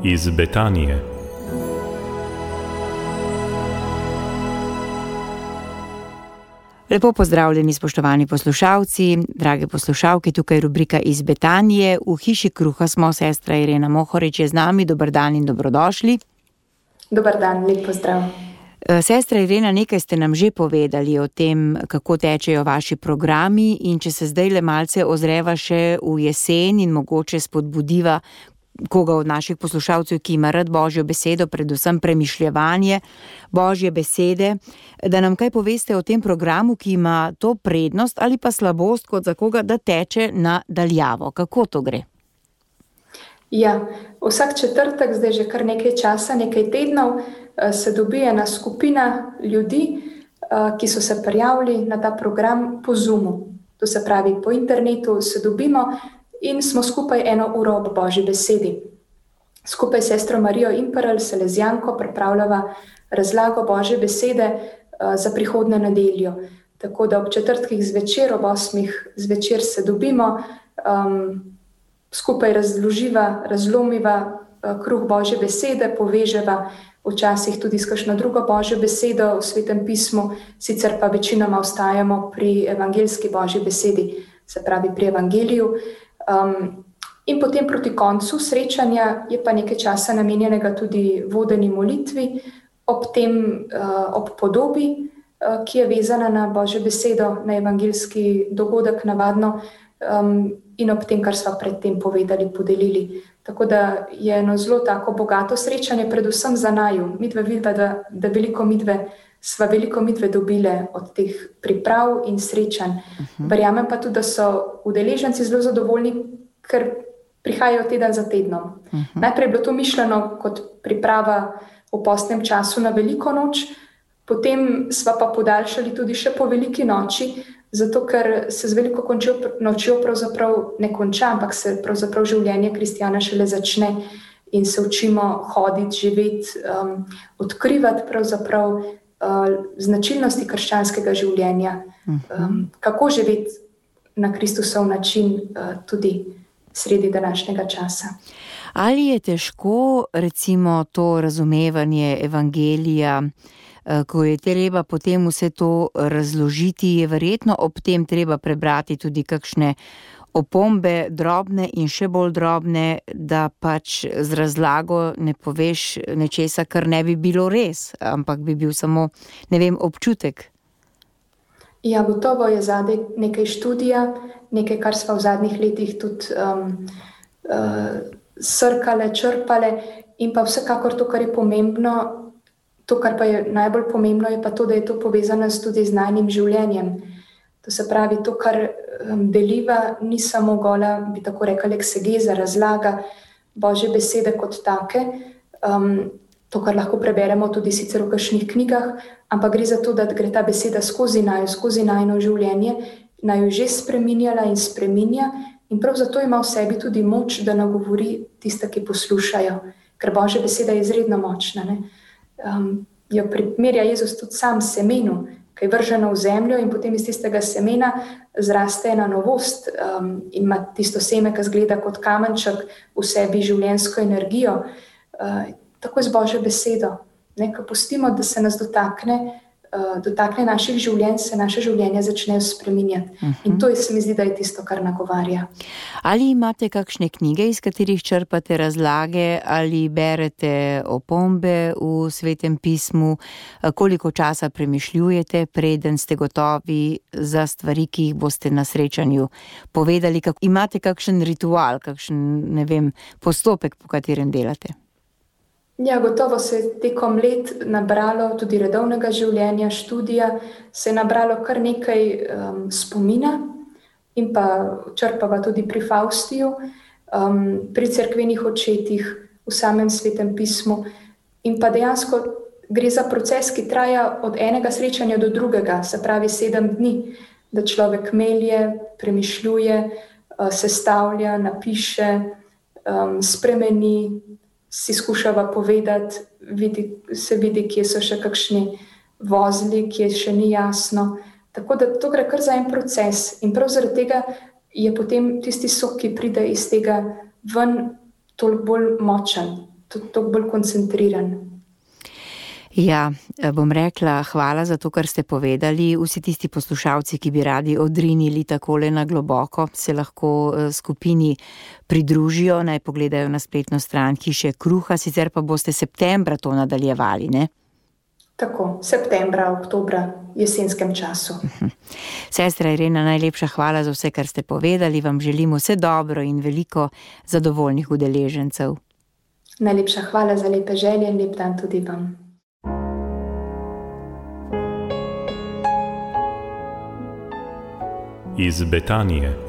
iz Betanije. Lepo pozdravljeni, spoštovani poslušalci, drage poslušalke, tukaj je rubrika Iz Betanije. V hiši kruha smo, sestra Irena Mohorič je z nami. Dober dan in dobrodošli. Dober dan, lep pozdrav. Sestra Irena, nekaj ste nam že povedali o tem, kako tečejo vaši programi, in če se zdaj le malce ozreva še v jesen in mogoče spodbudiva koga od naših poslušalcev, ki ima rad Božjo besedo, predvsem premišljevanje Božje besede, da nam kaj poveste o tem programu, ki ima to prednost ali pa slabost kot za koga, da teče na daljavo. Kako to gre? Ja, vsak četrtek, zdaj že kar nekaj časa, nekaj tednov, se dobi ena skupina ljudi, ki so se prijavili na ta program po Zoomu. To se pravi, po internetu se dobimo in smo skupaj 1 uro ob Božji besedi. Skupaj s sestro Marijo Imperl, Salezijanko, pripravljava razlago Božje besede za prihodnjo nedeljo. Tako da ob četrtkih zvečer, ob 8 zvečer se dobimo, skupaj razloživa, razlomiva kruh Božje besede, poveževa včasih tudi s kakšno drugo Božjo besedo v Svetem pismu, sicer pa večinoma ostajamo pri evangeljski Božji besedi, se pravi pri evangeliju. In potem proti koncu srečanja je pa nekaj časa namenjenega tudi vodeni molitvi, ob tem ob podobi, ki je vezana na Božjo besedo, na evangeljski dogodek navadno, in ob tem, kar sva predtem povedali, podelili. Tako da je eno zelo tako bogato srečanje, predvsem za naju. Midve vidiva, da sva veliko midve dobile od teh priprav in srečanj. Verjamem pa tudi, da so udeleženci zelo zadovoljni, ker prihajajo teden za tednom. Najprej je bilo to mišljeno kot priprava v postnem času na veliko noč, potem sva pa podaljšali tudi še po veliki noči, zato ker se z veliko nočjo pravzaprav ne konča, ampak se pravzaprav življenje kristjana šele začne in se učimo hoditi, živeti, odkrivati pravzaprav značilnosti krščanskega življenja, kako živeti na Kristusov način tudi sredi današnjega časa. Ali je težko, recimo, to razumevanje evangelija, ko je treba potem vse to razložiti, je verjetno ob tem treba prebrati tudi kakšne opombe, drobne in še bolj drobne, da pač z razlago ne poveš nečesa, kar ne bi bilo res, ampak bi bil samo, ne vem, občutek. Ja, gotovo je zadaj nekaj študija, nekaj, kar sva v zadnjih letih tudi srkale, črpale, in pa vsekakor to, kar je pomembno, to, kar pa je najbolj pomembno, je pa to, da je to povezano tudi z najnim življenjem. To se pravi, to, kar deliva, ni samo gola, bi tako rekla, eksegeza, razlaga Božje besede kot take, to, kar lahko preberemo tudi sicer v kakšnih knjigah, ampak gre za to, da gre ta beseda skozi najino življenje, naju že spreminjala in spreminja, in prav zato ima v sebi tudi moč, da nagovori tiste, ki poslušajo, ker Božja beseda je izredno močna, ne? Jo primerja Jezus tudi sam semenu, ki je vrženo v zemljo in potem iz tistega semena zraste ena novost, in ima tisto seme, ki izgleda kot kamenček, v sebi življenjsko energijo. Tako je z Božjo besedo, ne, ko pustimo, da se nas dotakne naših življenj, se naše življenje začnejo spreminjati. In to se mi zdi, da je tisto, kar nagovarja. Ali imate kakšne knjige, iz katerih črpate razlage, ali berete opombe v Svetem pismu? Koliko časa premišljujete, preden ste gotovi za stvari, ki jih boste na srečanju povedali? Imate kakšen ritual, kakšen, ne vem, postopek, po katerem delate? Ja, gotovo se je tekom let nabralo tudi redovnega življenja, študija, se je nabralo kar nekaj spomina in pa črpava tudi pri Faustiju, pri cerkvenih očetih, v samem Svetem pismu. In pa dejansko gre za proces, ki traja od enega srečanja do drugega, se pravi 7 dni, da človek melje, premišljuje, sestavlja, napiše, spremeni, si skušava povedati, se vidi, kje so še kakšni vozli, kje še ni jasno. Tako da to gre kar za en proces in prav zaradi tega je potem tisti sok, ki pride iz tega ven, toliko bolj močen. toliko bolj koncentriran. Ja, bom rekla, hvala za to, kar ste povedali. Vsi tisti poslušalci, ki bi radi odrinili takole na globoko, se lahko skupini pridružijo, naj pogledajo na spletno stran Hiše kruha, sicer pa boste septembra to nadaljevali, ne? Tako, septembra, oktobra, jesenskem času. Sestra Irena, najlepša hvala za vse, kar ste povedali. Vam želimo vse dobro in veliko zadovoljnih udeležencev. Najlepša hvala za lepe želje in lep dan tudi vam. Iz Betanije.